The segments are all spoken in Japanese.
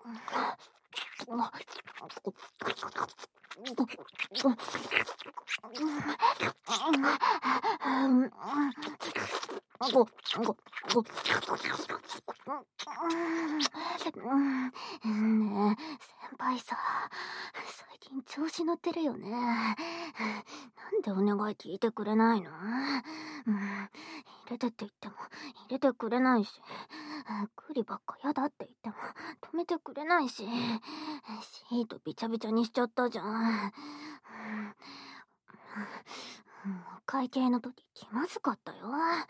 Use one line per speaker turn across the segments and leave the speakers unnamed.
ねえ、先輩さ、最近調子乗ってるよね。なんでお願い聞いてくれないの？入れてって言っても入れてくれないし、クリばっかやだって言っても止めてくれないし、シートびちゃびちゃにしちゃったじゃん。お会計の時気まずかったよ。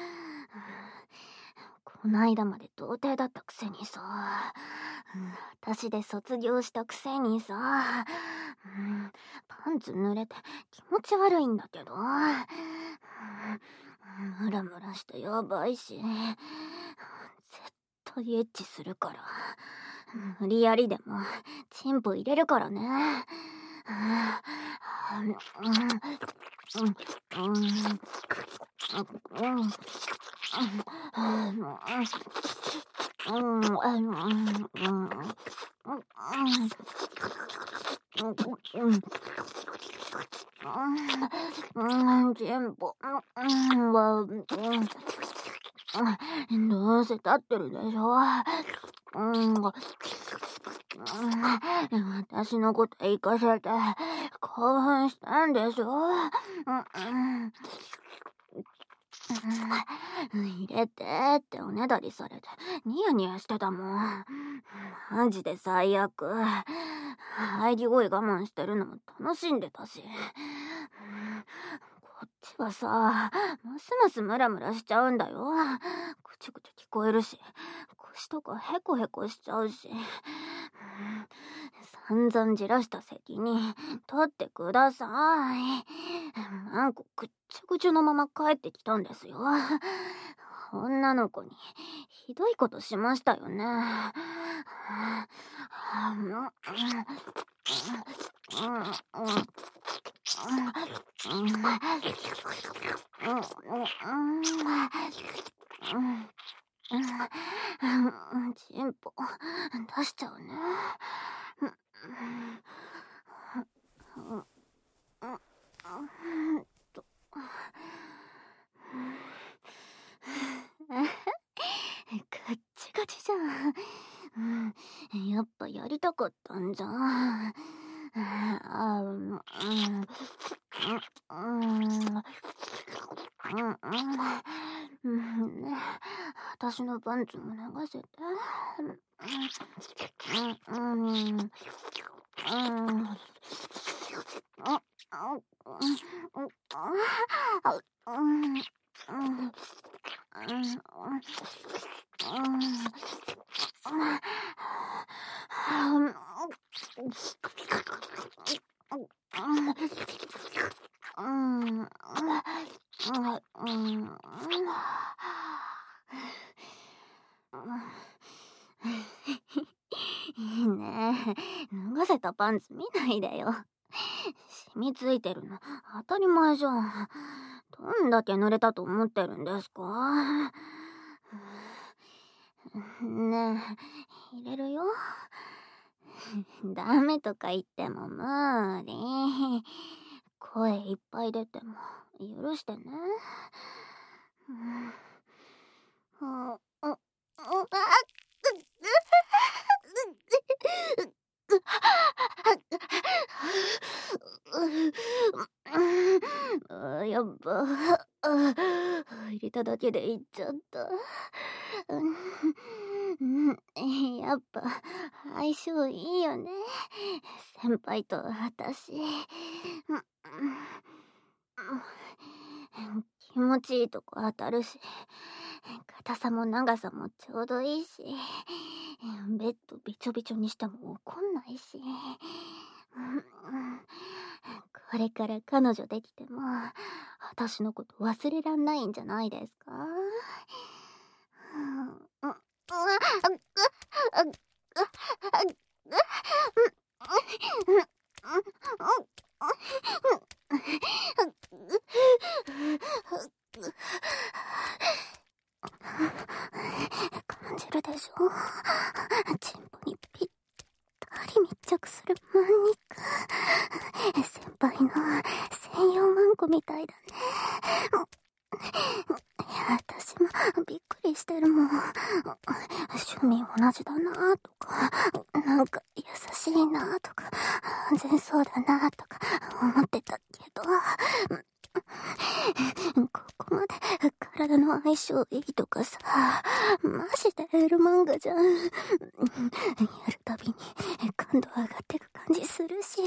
こないだまで童貞だったくせにさ、私で卒業したくせにさ、パンツ濡れて気持ち悪いんだけど、ムラムラしてやばいし、絶対エッチするから、無理やりでもチンポ入れるからね。全部どうせ立ってるでしょ。私のこと生かせて興奮したんでしょ。入れてっておねだりされてニヤニヤしてたもん。マジで最悪。入り声我慢してるのも楽しんでたし、こっちはさ、ますますムラムラしちゃうんだよ。くちゅくちゅ聞こえるし、腰とかヘコヘコしちゃうし、散々じらした責任取ってください。マンコぐっちゃぐちゃのまま帰ってきたんですよ。女の子にひどいことしましたよね。チンポ出しちゃうね。ガッチガチじゃん。やっぱやりたかったんじゃん。ね、私のパンツも脱がせて。ねえ、脱がせたパンツ見ないでよ。染みついてるの当たり前じゃん。どんだけ濡れたと思ってるんですか？ねえ、入れるよ。ダメとか言っても無理。声いっぱい出ても許してね。やっぱ入れただけでいっちゃった。やっぱ相性いいよね、先輩と私。気持ちいいとこ当たるし、硬さも長さもちょうどいいし、ベッドびちょびちょにしても怒んないし、これから彼女できても私のこと忘れらんないんじゃないですか？感じるでしょ？チンポにぴっルマンニク。先輩の専用マンコみたいだね。私もびっくりしてるもん。趣味同じだなとか、なんか優しいなとか、安全そうだなとか思ってたけど、ここまで体の相性いいとかさ、マジでエル漫画じゃん。やるたびに感度上がってく感じするし、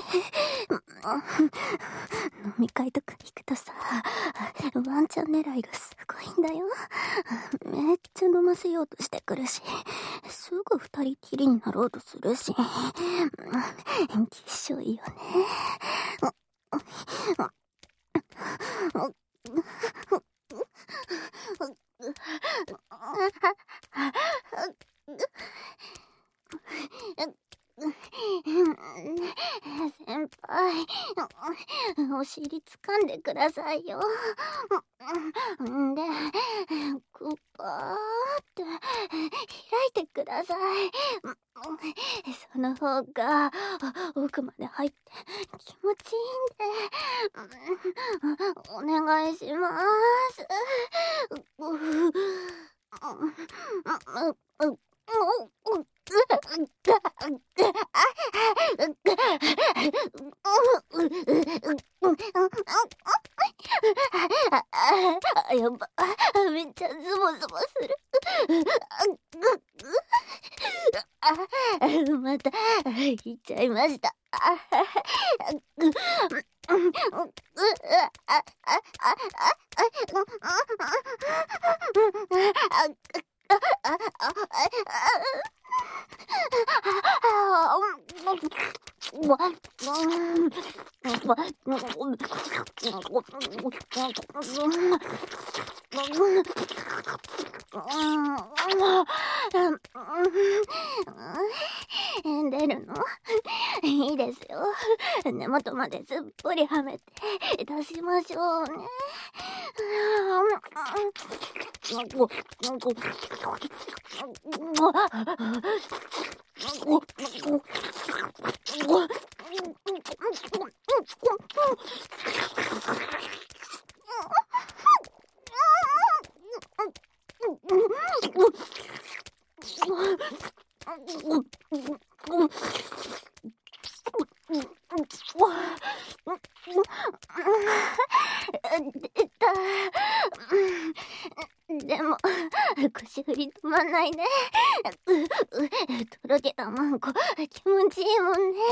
飲み会とか行くとさ、ワンチャン狙いがすごいんだよ。めっちゃ飲ませようとしてくるし、すぐ二人きりになろうとするし、きっしょいよね。先輩、お尻掴んでくださいよ。んで、グッパーって開いてください。その方が奥まで入って気持ちいいんで、お願いします。やば、めっちゃズボズボする。また言っちゃいました。出るの？いいですよ。根元まですっぽりはめて出しましょうね。出た。でも腰振り止まんないね。とろけたマンコ気持ちいいもんね。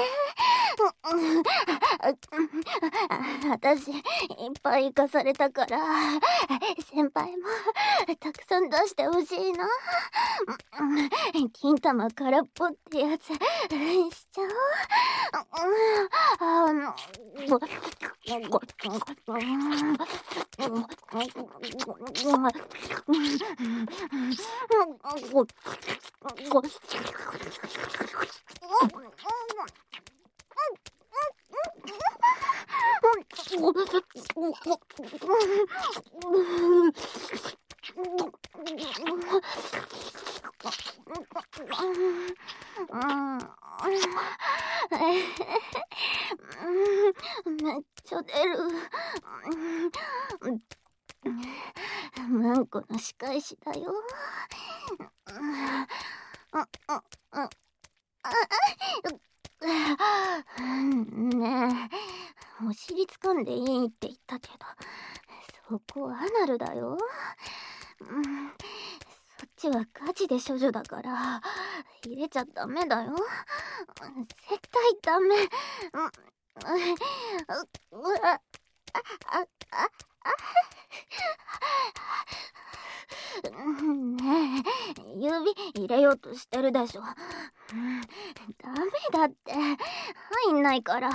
私いっぱい生かされたから、先輩もたくさん出してほしいな。金玉空っぽってやつしちゃおう。めっちゃ出る。マンコの仕返しだよ。ねえ、お尻掴んでいいって言ったけど、そこアナルだよ。そっちはガチで処女だから入れちゃダメだよ。絶対ダメ。ねえ、指入れようとしてるでしょ。ダメだって、入んないから。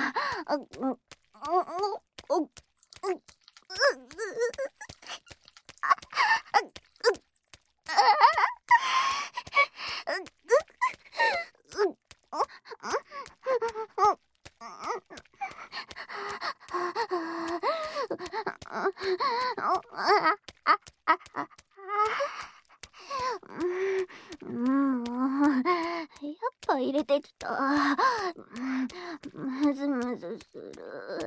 もう、やっぱ入れてきた。むずむずする。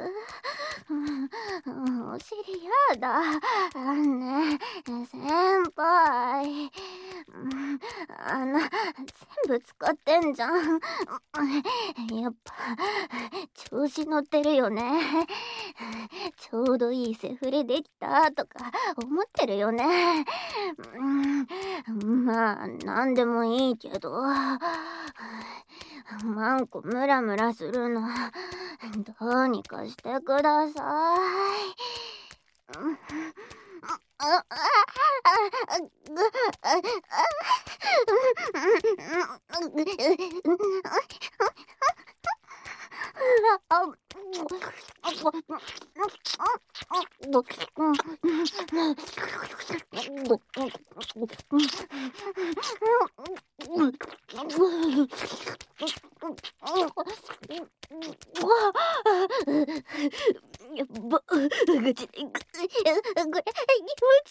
お尻やだ。ねえ、先輩。全部使ってんじゃん。やっぱ、調子乗ってるよね。ちょうどいいセフレできたとか思ってるよね。まあ、なんでもいいけど。マンコムラムラするの、どうにかしてください。やば、ぐち、これ、気持ち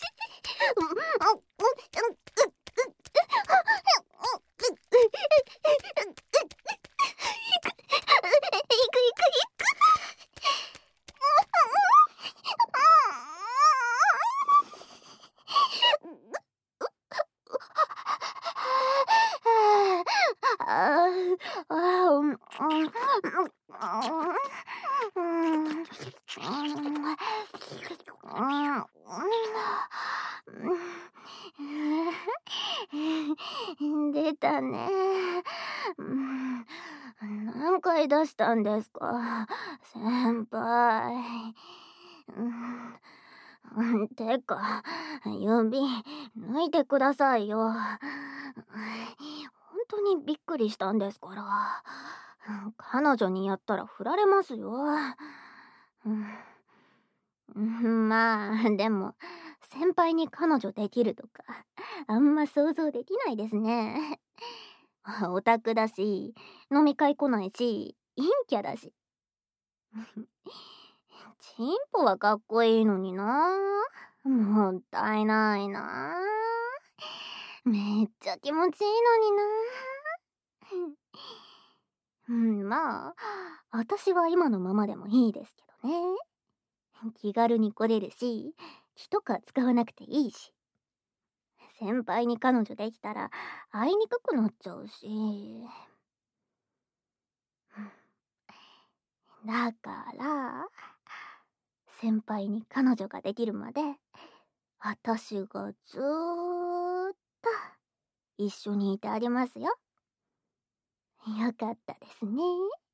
出たね。何回出したんですか、先輩。てか、指、抜いてくださいよ。本当にびっくりしたんですから。彼女にやったら振られますよ。まあ、でも、先輩に彼女できるとか、あんま想像できないですね。オタクだし、飲み会来ないし、陰キャだし。チンポはかっこいいのにな。もったいないな。めっちゃ気持ちいいのにな。まあ、私は今のままでもいいですけどね。気軽に来れるし、気とか使わなくていいし。先輩に彼女できたら会いにくくなっちゃうし。だから、先輩に彼女ができるまで、私がずーっと一緒にいてあげますよ。よかったですね。